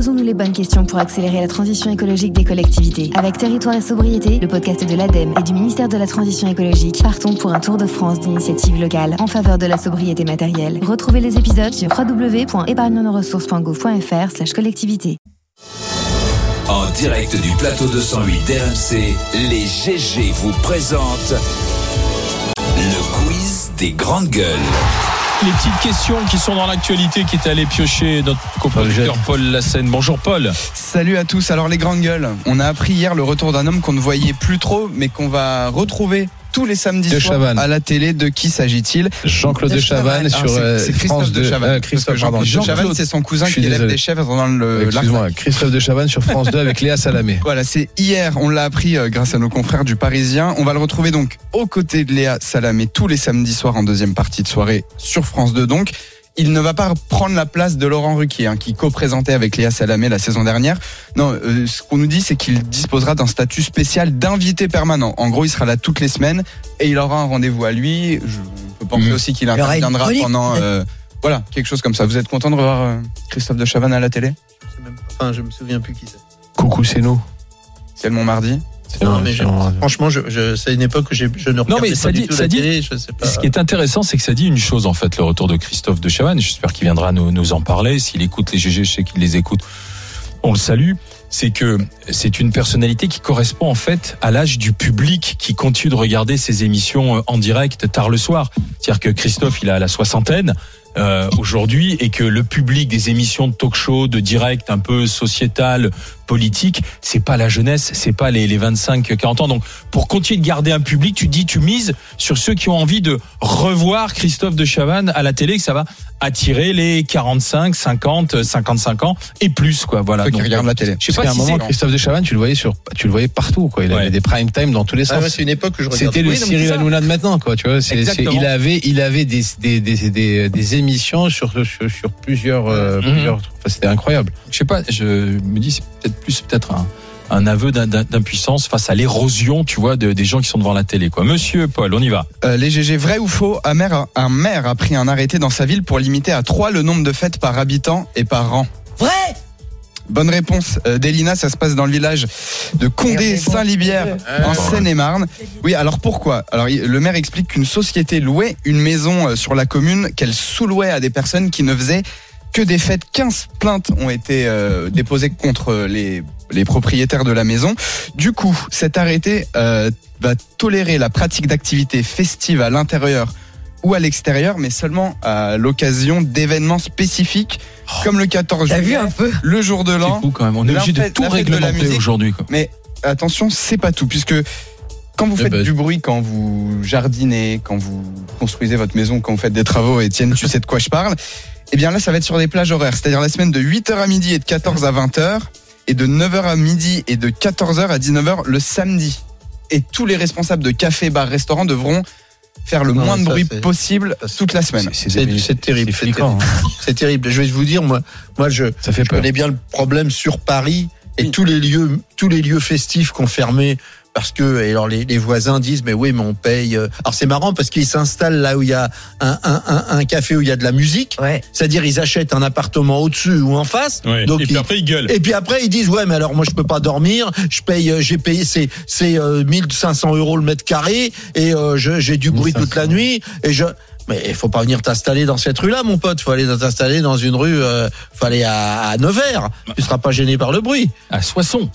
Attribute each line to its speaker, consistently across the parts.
Speaker 1: Posons-nous les bonnes questions pour accélérer la transition écologique des collectivités. Avec Territoire et Sobriété, le podcast de l'ADEME et du ministère de la Transition écologique, partons pour un tour de France d'initiatives locales en faveur de la sobriété matérielle. Retrouvez les épisodes sur www.épargnenosressources.gouv.fr/collectivité.
Speaker 2: En direct du plateau 208 d'RMC, les GG vous présentent le quiz des grandes gueules.
Speaker 3: Les petites questions qui sont dans l'actualité, qui est allé piocher notre coproducteur Paul Lassène. Bonjour Paul.
Speaker 4: Salut à tous. Alors les grandes gueules, on a appris hier le retour d'un homme qu'on ne voyait plus trop, mais qu'on va retrouver tous les samedis soirs à la télé. De qui s'agit-il?
Speaker 5: Jean-Claude de Chavannes sur
Speaker 4: c'est
Speaker 5: France 2.
Speaker 4: Jean-Claude de Chavannes, c'est son cousin qui élève des chèvres dans le
Speaker 5: Excuse-moi, Christophe de Chavannes sur France 2 avec Léa Salamé.
Speaker 4: Voilà, c'est hier, on l'a appris grâce à nos confrères du Parisien. On va le retrouver donc aux côtés de Léa Salamé tous les samedis soirs en deuxième partie de soirée sur France 2 donc. Il ne va pas prendre la place de Laurent Ruquier, qui co-présentait avec Léa Salamé la saison dernière. Non, ce qu'on nous dit, c'est qu'il disposera d'un statut spécial d'invité permanent. En gros, il sera là toutes les semaines et il aura un rendez-vous à lui. On peut penser aussi qu'il interviendra pendant... voilà, quelque chose comme ça. Vous êtes content de revoir Christophe de Chavannes à la télé?
Speaker 6: Je me souviens plus qui c'est.
Speaker 5: Coucou, c'est nous.
Speaker 4: C'est le Montmardi.
Speaker 6: Franchement, c'est une époque que je ne regardais pas du tout la télé. Je sais pas.
Speaker 3: Ce qui est intéressant, c'est que ça dit une chose, en fait, le retour de Christophe de Chavannes. J'espère qu'il viendra nous en parler. S'il écoute les GG, je sais qu'il les écoute. On le salue. C'est que c'est une personnalité qui correspond en fait à l'âge du public qui continue de regarder ses émissions en direct tard le soir. C'est-à-dire que Christophe, il a la soixantaine aujourd'hui, et que le public des émissions de talk-show, de direct un peu sociétal, politique, c'est pas la jeunesse, c'est pas les 25-40 ans. Donc pour continuer de garder un public, tu mises sur ceux qui ont envie de revoir Christophe de Chavannes à la télé, que ça va attirer les 45, 50, 55 ans et plus, quoi. Voilà.
Speaker 4: Ceux qui regardent la télé.
Speaker 5: Je sais pas si à un moment, Christophe de Chavannes, tu le voyais partout, quoi. Il avait des prime time dans tous les sens.
Speaker 6: C'est une époque que je regardais.
Speaker 5: C'était le Cyril Hanouna de maintenant, quoi. Tu vois, il avait des émissions sur plusieurs, enfin, c'était incroyable.
Speaker 3: Je sais pas, je me dis, c'est peut-être un aveu d'impuissance face à l'érosion, tu vois, des gens qui sont devant la télé, quoi. Monsieur Paul, on y va.
Speaker 4: Les GG, vrai ou faux, un maire a pris un arrêté dans sa ville pour limiter à 3 le nombre de fêtes par habitant et par an.
Speaker 7: Vrai.
Speaker 4: Bonne réponse d'Elina, ça se passe dans le village de Condé-Saint-Libière en Seine-et-Marne. Oui, alors pourquoi? Alors le maire explique qu'une société louait une maison sur la commune qu'elle sous-louait à des personnes qui ne faisaient que des fêtes. 15 plaintes ont été déposées contre les propriétaires de la maison. Du coup, cet arrêté va tolérer la pratique d'activités festives à l'intérieur ou à l'extérieur, mais seulement à l'occasion d'événements spécifiques, comme le 14 juillet, le jour de l'an.
Speaker 3: C'est fou quand même, on est obligé de tout réglementer aujourd'hui, quoi.
Speaker 4: Mais attention, c'est pas tout, puisque quand vous faites du bruit, quand vous jardinez, quand vous construisez votre maison, quand vous faites des travaux, Étienne, tu sais de quoi je parle, eh bien là, ça va être sur des plages horaires, c'est-à-dire la semaine de 8h à midi et de 14 à 20h, et de 9h à midi et de 14h à 19h le samedi. Et tous les responsables de cafés, bars, restaurants devront faire le moins de bruit possible toute la semaine.
Speaker 6: C'est terrible. C'est terrible. Je vais vous dire, moi je connais bien le problème sur Paris et tous les lieux festifs qu'on fermé. Parce que alors les voisins disent mais oui mais on paye. Alors c'est marrant parce qu'ils s'installent là où il y a un café où il y a de la musique. Ouais. C'est-à-dire ils achètent un appartement au-dessus ou en face.
Speaker 3: Ouais. Donc et puis après ils gueulent.
Speaker 6: Et puis après ils disent ouais mais alors moi je peux pas dormir. J'ai payé c'est 1500 € le mètre carré et j'ai du bruit toute la nuit et Mais il faut pas venir t'installer dans cette rue-là, mon pote. Faut aller t'installer dans une rue. Faut aller à Nevers. Tu seras pas gêné par le bruit.
Speaker 3: À Soissons.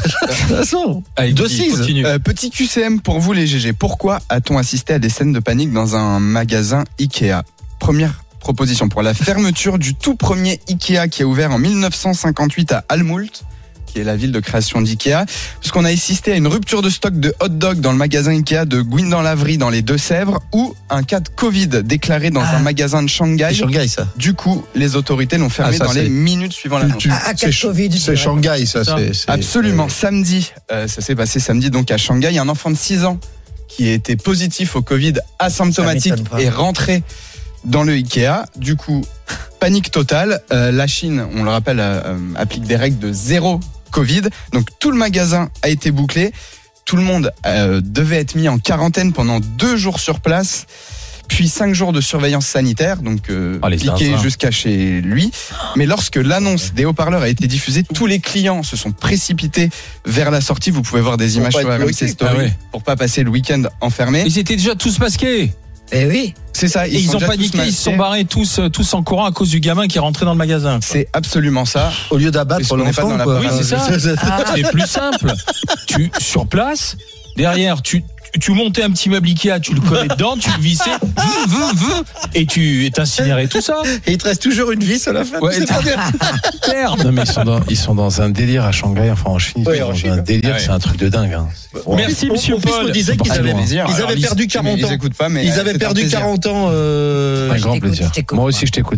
Speaker 4: Allez, 2-6. Petit QCM pour vous les GG. Pourquoi a-t-on assisté à des scènes de panique dans un magasin Ikea? Première proposition, pour la fermeture du tout premier Ikea qui a ouvert en 1958 à Almoult, qui est la ville de création d'Ikea, puisqu'on a assisté à une rupture de stock de hot dog dans le magasin Ikea de Guindan-Lavry dans les Deux-Sèvres, ou un cas de Covid déclaré dans un magasin de Shanghai.
Speaker 6: C'est Shanghai, ça.
Speaker 4: Du coup, les autorités l'ont fermé dans les minutes suivant l'annonce.
Speaker 6: C'est Shanghai, ça.
Speaker 4: Absolument. Samedi, ça s'est passé samedi donc à Shanghai. Un enfant de 6 ans qui était positif au Covid, asymptomatique, est rentré dans le Ikea. Du coup, panique totale. La Chine, on le rappelle, applique des règles de zéro Covid. Donc tout le magasin a été bouclé. Tout le monde devait être mis en quarantaine pendant 2 jours sur place. puis 5 jours de surveillance sanitaire, donc piqué jusqu'à chez lui. Mais lorsque l'annonce des haut-parleurs a été diffusée, tous les clients se sont précipités vers la sortie. Vous pouvez voir des images sur RMC Story pour pas passer le week-end enfermés.
Speaker 3: Ils étaient déjà tous masqués.
Speaker 7: Eh oui.
Speaker 4: C'est ça.
Speaker 3: Ils ont paniqué, ils se sont barrés tous en courant à cause du gamin qui est rentré dans le magasin.
Speaker 4: C'est absolument ça.
Speaker 6: Au lieu d'abattre l'enfant,
Speaker 3: oui, c'est ça. C'est plus simple. Sur place, derrière, tu montais un petit meuble Ikea, tu le collais dedans, tu le vissais, et tu incinéré tout ça.
Speaker 6: Et il te reste toujours une vis à la fin.
Speaker 3: Ouais,
Speaker 5: merde. Non, mais ils sont dans un délire à Shanghai, enfin en Chine. Ils sont dans un délire, c'est un truc de dingue. Hein.
Speaker 3: Merci, monsieur Paul.
Speaker 6: On disait qu'ils avaient perdu 40 ans.
Speaker 4: Ils écoutent pas, mais
Speaker 6: ils avaient perdu 40 ans.
Speaker 5: Un grand plaisir. Moi aussi, je t'écoute.